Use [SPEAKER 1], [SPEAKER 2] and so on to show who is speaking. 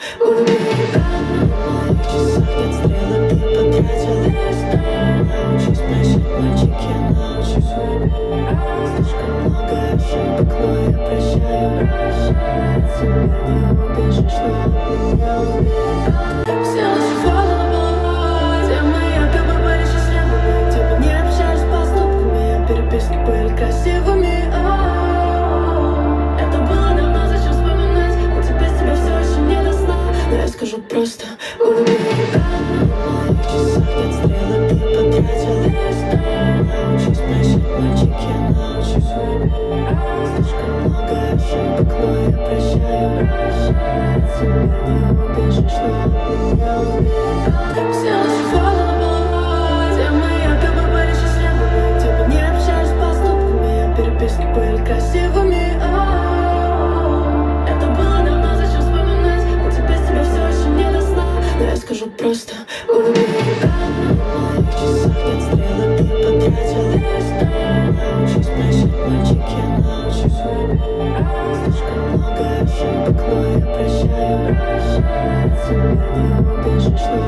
[SPEAKER 1] Уберега на моих часах нет стрелок, ты потратилась. Научись прощать, мальчик, я научусь выбирать. Слишком много ошибок, но я прощаю. Тебя не убежишь, но от меня уберега. Все наши фото на полу, где мы якобы были счастливыми, где мы не общались поступками, переписки были красивыми. Это было давно, зачем вспоминать? Он тебе с тебя все еще не до сна. Но я скажу просто: уберега на моих часах нет стрелок, ты потратилась. Научись прощать, мальчик, я научусь выбирать. Слишком много ошибок, но я прощаю. Тебя не убежишь, но от меня уберега. Все наши фото на полу, где мы якобы были счастливыми, где мы не общались поступками, переписки были красивыми. Это было давно, зачем вспоминать? Он тебе с тебя все еще не до сна. Но я скажу просто: уберега на моих часах нет стрелок, ты потратилась. Научись прощать, мальчик, я научусь выбирать. Слишком много ошибок, но я прощаю. Тебя не убежишь, но